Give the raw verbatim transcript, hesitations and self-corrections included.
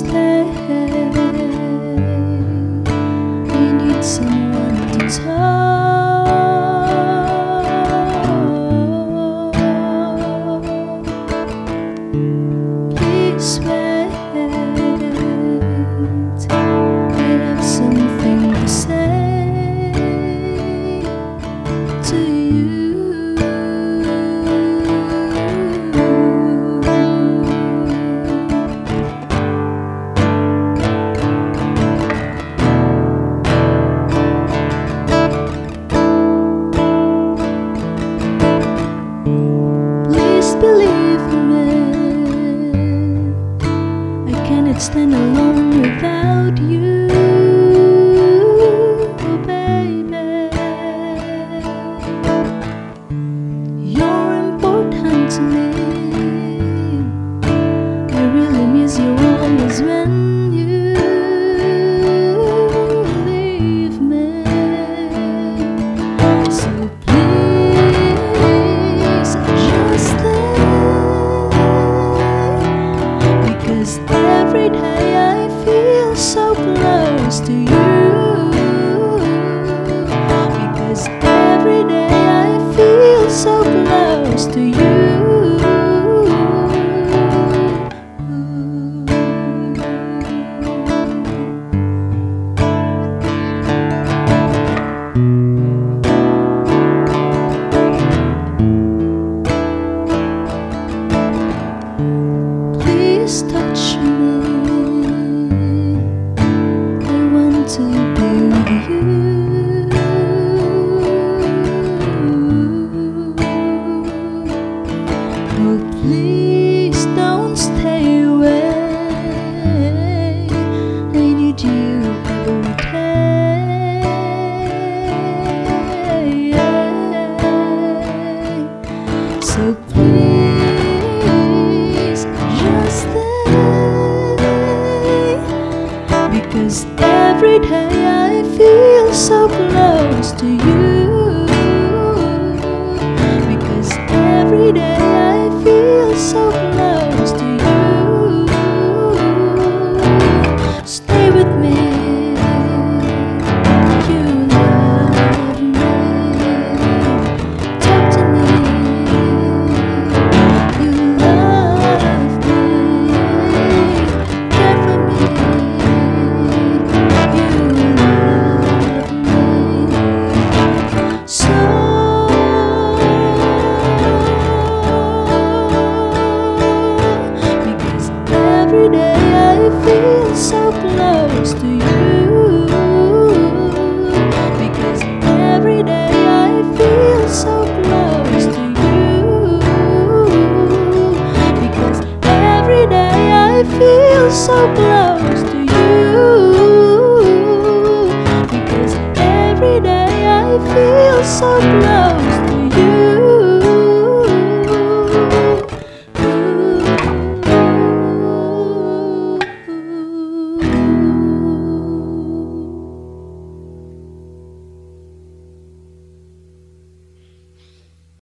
stay. I need someone to talk. Please wait. I have something to say to you. Believe me, I cannot stand alone without you, baby. You're important to me. I really miss you always when you leave me. So please just stay. Every day I feel so close to you. Because every day I feel so close to you. Please touch me. To be with you. Oh, please don't stay away. I need you every day. So please just stay. Because every day I feel so close to you. Because every day I feel so close to you. Stay with me. You love me. Talk to me. You love me. Care for me. Every day I feel so close to you. Because every day I feel so close to you. Because every day I feel so close to you. Because every day I feel so close.